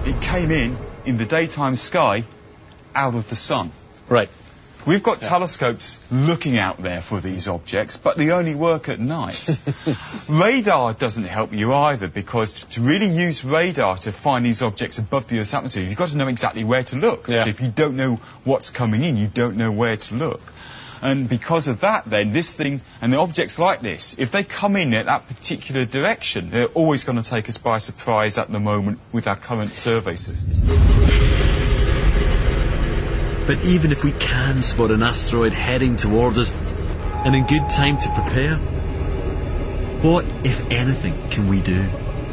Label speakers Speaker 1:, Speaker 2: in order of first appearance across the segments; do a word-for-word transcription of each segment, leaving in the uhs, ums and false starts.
Speaker 1: It came in, in the daytime sky, out of the sun.
Speaker 2: Right.
Speaker 1: We've got yeah. telescopes looking out there for these objects, but they only work at night. Radar doesn't help you either, because to really use radar to find these objects above the Earth's atmosphere, you've got to know exactly where to look.
Speaker 2: Yeah.
Speaker 1: So if you don't know what's coming in, you don't know where to look. And because of that, then, this thing, and the objects like this, if they come in at that particular direction, they're always going to take us by surprise at the moment with our current survey systems.
Speaker 3: But even if we can spot an asteroid heading towards us, and in good time to prepare, what, if anything, can we do?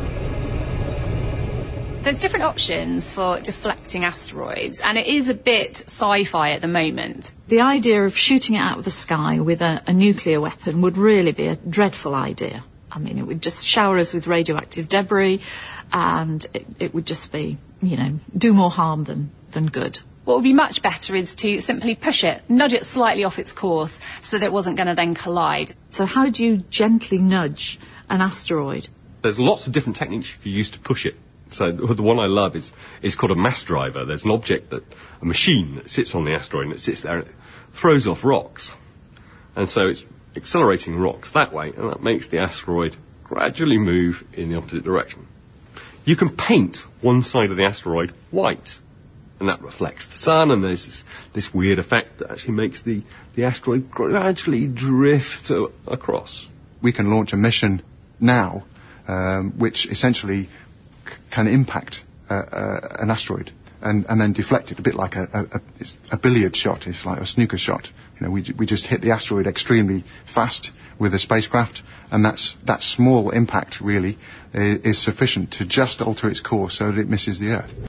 Speaker 4: There's different options for deflecting asteroids, and it is a bit sci-fi at the moment.
Speaker 5: The idea of shooting it out of the sky with a, a nuclear weapon would really be a dreadful idea. I mean, it would just shower us with radioactive debris, and it, it would just be, you know, do more harm than, than good.
Speaker 4: What would be much better is to simply push it, nudge it slightly off its course so that it wasn't going to then collide.
Speaker 5: So how do you gently nudge an asteroid?
Speaker 2: There's lots of different techniques you can use to push it. So the one I love is, is called a mass driver. There's an object, that a machine that sits on the asteroid, and it sits there and it throws off rocks. And so it's accelerating rocks that way, and that makes the asteroid gradually move in the opposite direction. You can paint one side of the asteroid white, and that reflects the sun, and there's this, this weird effect that actually makes the, the asteroid gradually drift uh, across.
Speaker 6: We can launch a mission now um, which essentially c- can impact uh, uh, an asteroid and, and then deflect it, a bit like a, a, a, it's a billiard shot, it's like a snooker shot. You know, we, we just hit the asteroid extremely fast with a spacecraft, and that's, that small impact really is, is sufficient to just alter its course so that it misses the Earth.